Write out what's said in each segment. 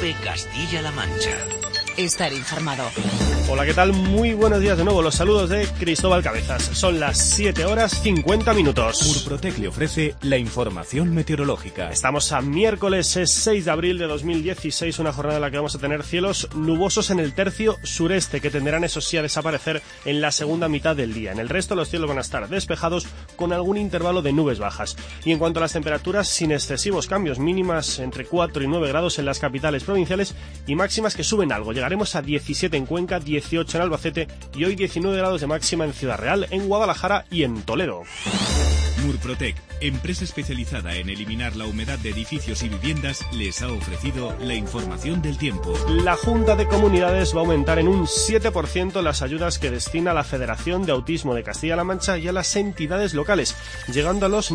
COPE Castilla-La Mancha. Estar informado. Hola, ¿qué tal? Muy buenos días de nuevo. Los saludos de Cristóbal Cabezas. Son las 7:50. Murprotec le ofrece la información meteorológica. Estamos a miércoles 6 de abril de 2016, una jornada en la que vamos a tener cielos nubosos en el tercio sureste, que tenderán, eso sí, a desaparecer en la segunda mitad del día. En el resto los cielos van a estar despejados con algún intervalo de nubes bajas. Y en cuanto a las temperaturas, sin excesivos cambios, mínimas entre 4 y 9 grados en las capitales provinciales y máximas que suben algo. Llegaremos a 17 en Cuenca, 18 en Albacete y hoy 19 grados de máxima en Ciudad Real, en Guadalajara y en Toledo. Murprotec, empresa especializada en eliminar la humedad de edificios y viviendas, les ha ofrecido la información del tiempo. La Junta de Comunidades va a aumentar en un 7% las ayudas que destina a la Federación de Autismo de Castilla-La Mancha y a las entidades locales, llegando a los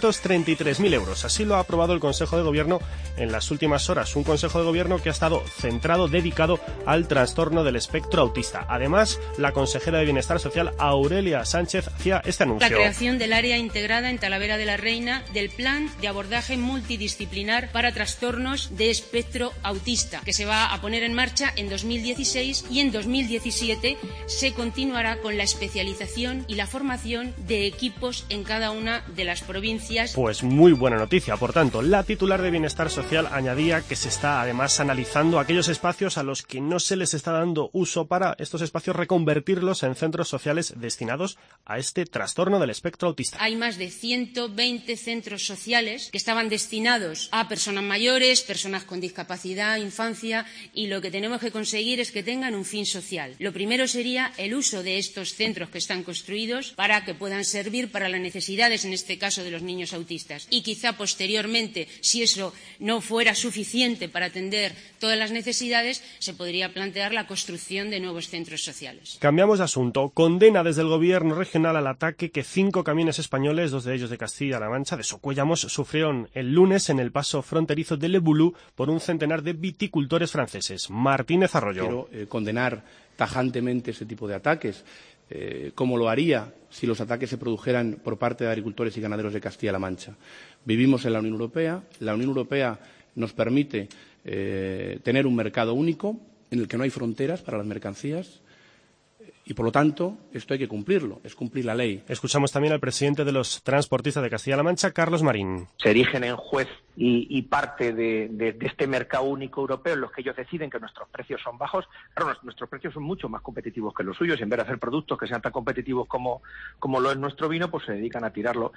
933.000 euros. Así lo ha aprobado el Consejo de Gobierno en las últimas horas, un Consejo de Gobierno que ha estado centrado, dedicado al trastorno del espectro autista. Además, la consejera de Bienestar Social, Aurelia Sánchez, hacía este anuncio. La creación del área integrada en Talavera de la Reina del Plan de Abordaje Multidisciplinar para Trastornos de Espectro Autista, que se va a poner en marcha en 2016 y en 2017 se continuará con la especialización y la formación de equipos en cada una de las provincias. Pues muy buena noticia. Por tanto, la titular de Bienestar Social añadía que se está además analizando aquellos espacios a los que no se les está dando uso para estos espacios reconvertirlos en centros sociales destinados a este trastorno del espectro autista. Hay más de 120 centros sociales que estaban destinados a personas mayores, personas con discapacidad, infancia, y lo que tenemos que conseguir es que tengan un fin social. Lo primero sería el uso de estos centros que están construidos para que puedan servir para las necesidades, en este caso, de los niños autistas. Y quizá posteriormente, si eso no fuera suficiente para atender todas las necesidades, se podría plantear la construcción de nuevos centros sociales. Cambiamos de asunto. Condena desde el Gobierno regional al ataque que 5 camiones españoles, 2 de ellos de Castilla-La Mancha, de Socuéllamos, sufrieron el lunes en el paso fronterizo de Le Boulou por un centenar de viticultores franceses. Martínez Arroyo. Quiero condenar tajantemente ese tipo de ataques, como lo haría si los ataques se produjeran por parte de agricultores y ganaderos de Castilla-La Mancha. Vivimos en la Unión Europea nos permite tener un mercado único en el que no hay fronteras para las mercancías. Y, por lo tanto, esto hay que cumplirlo, es cumplir la ley. Escuchamos también al presidente de los transportistas de Castilla-La Mancha, Carlos Marín. Se erigen en juez y parte de este mercado único europeo en los que ellos deciden que nuestros precios son bajos. Claro, nuestros precios son mucho más competitivos que los suyos. Y en vez de hacer productos que sean tan competitivos como lo es nuestro vino, pues se dedican a tirarlo.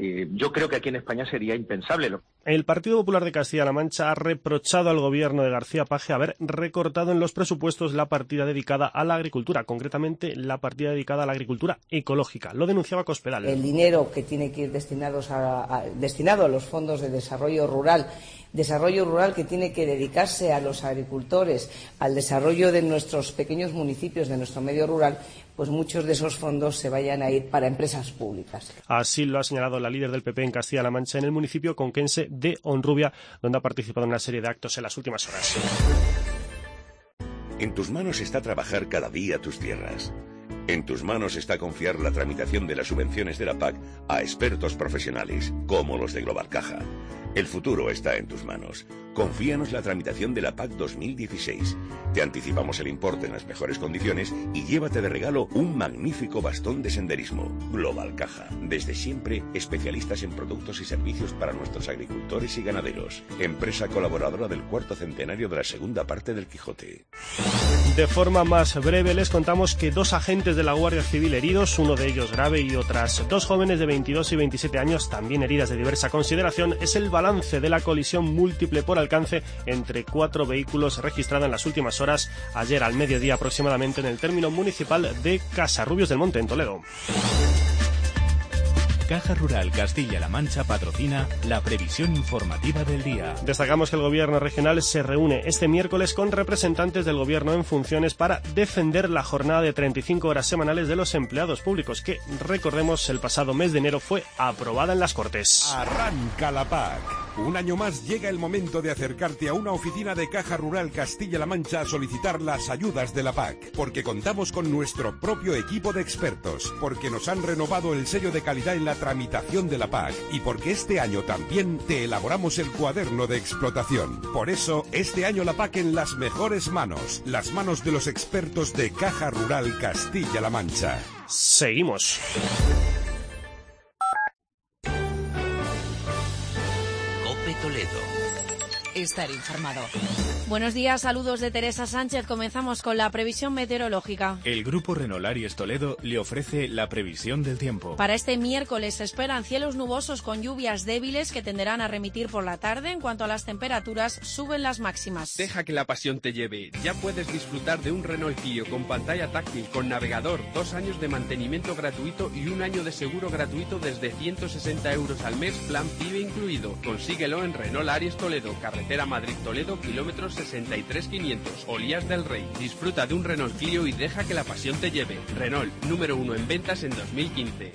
Yo creo que aquí en España sería impensable. El Partido Popular de Castilla-La Mancha ha reprochado al gobierno de García Paje haber recortado en los presupuestos la partida dedicada a la agricultura, concretamente la partida dedicada a la agricultura ecológica. Lo denunciaba Cospedal. El dinero que tiene que ir destinado a los fondos de desarrollo rural que tiene que dedicarse a los agricultores, al desarrollo de nuestros pequeños municipios, de nuestro medio rural, pues muchos de esos fondos se vayan a ir para empresas públicas. Así lo ha señalado la líder del PP en Castilla-La Mancha en el municipio conquense de Honrubia, donde ha participado en una serie de actos en las últimas horas. En tus manos está trabajar cada día tus tierras. En tus manos está confiar la tramitación de las subvenciones de la PAC a expertos profesionales, como los de Global Caja. El futuro está en tus manos. Confíanos la tramitación de la PAC 2016. Te anticipamos el importe en las mejores condiciones y llévate de regalo un magnífico bastón de senderismo. Global Caja. Desde siempre, especialistas en productos y servicios para nuestros agricultores y ganaderos. Empresa colaboradora del 4º centenario de la segunda parte del Quijote. De forma más breve les contamos que 2 agentes de la Guardia Civil heridos, uno de ellos grave y otras 2 jóvenes de 22 y 27 años también heridas de diversa consideración, es el balance de la colisión múltiple por alcance entre 4 vehículos registrada en las últimas horas, ayer al mediodía aproximadamente, en el término municipal de Casarrubios del Monte, en Toledo. Caja Rural Castilla-La Mancha patrocina la previsión informativa del día. Destacamos que el Gobierno regional se reúne este miércoles con representantes del Gobierno en funciones para defender la jornada de 35 horas semanales de los empleados públicos, que, recordemos, el pasado mes de enero fue aprobada en las Cortes. Arranca la PAC. Un año más llega el momento de acercarte a una oficina de Caja Rural Castilla-La Mancha a solicitar las ayudas de la PAC, porque contamos con nuestro propio equipo de expertos, porque nos han renovado el sello de calidad en la tramitación de la PAC y porque este año también te elaboramos el cuaderno de explotación. Por eso, este año la PAC en las mejores manos, las manos de los expertos de Caja Rural Castilla-La Mancha. Seguimos. Toledo. Estar informado. Buenos días, saludos de Teresa Sánchez. Comenzamos con la previsión meteorológica. El grupo Renault Aries Toledo le ofrece la previsión del tiempo. Para este miércoles se esperan cielos nubosos con lluvias débiles que tenderán a remitir por la tarde. En cuanto a las temperaturas, suben las máximas. Deja que la pasión te lleve. Ya puedes disfrutar de un Renault Clio con pantalla táctil, con navegador, 2 años de mantenimiento gratuito y 1 año de seguro gratuito desde 160 euros al mes, plan PIB incluido. Consíguelo en Renault Aries Toledo, carretera Madrid-Toledo, kilómetros 63.500, Olías del Rey. Disfruta de un Renault Clio y deja que la pasión te lleve. Renault, número 1 en ventas en 2015.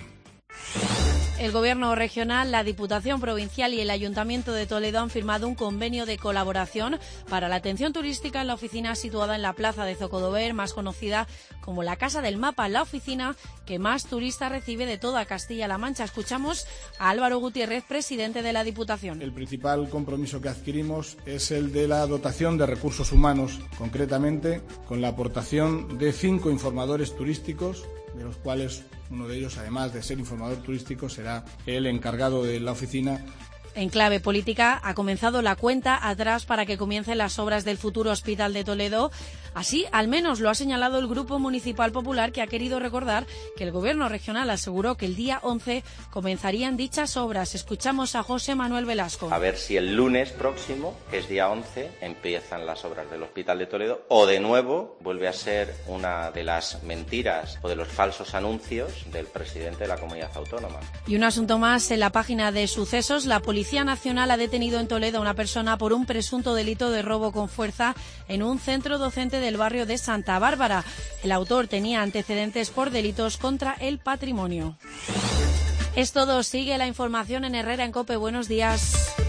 El Gobierno regional, la Diputación Provincial y el Ayuntamiento de Toledo han firmado un convenio de colaboración para la atención turística en la oficina situada en la plaza de Zocodover, más conocida como la Casa del Mapa, la oficina que más turistas recibe de toda Castilla-La Mancha. Escuchamos a Álvaro Gutiérrez, presidente de la Diputación. El principal compromiso que adquirimos es el de la dotación de recursos humanos, concretamente con la aportación de 5 informadores turísticos, de los cuales uno de ellos, además de ser informador turístico, será el encargado de la oficina. En clave política, ha comenzado la cuenta atrás para que comiencen las obras del futuro Hospital de Toledo. Así, al menos lo ha señalado el Grupo Municipal Popular, que ha querido recordar que el Gobierno regional aseguró que el día 11 comenzarían dichas obras. Escuchamos a José Manuel Velasco. A ver si el lunes próximo, que es día 11, empiezan las obras del Hospital de Toledo, o de nuevo vuelve a ser una de las mentiras o de los falsos anuncios del presidente de la comunidad autónoma. Y un asunto más, en la página de sucesos, la Policía Nacional ha detenido en Toledo a una persona por un presunto delito de robo con fuerza en un centro docente del barrio de Santa Bárbara. El autor tenía antecedentes por delitos contra el patrimonio. Es todo. Sigue la información en Herrera en COPE. Buenos días.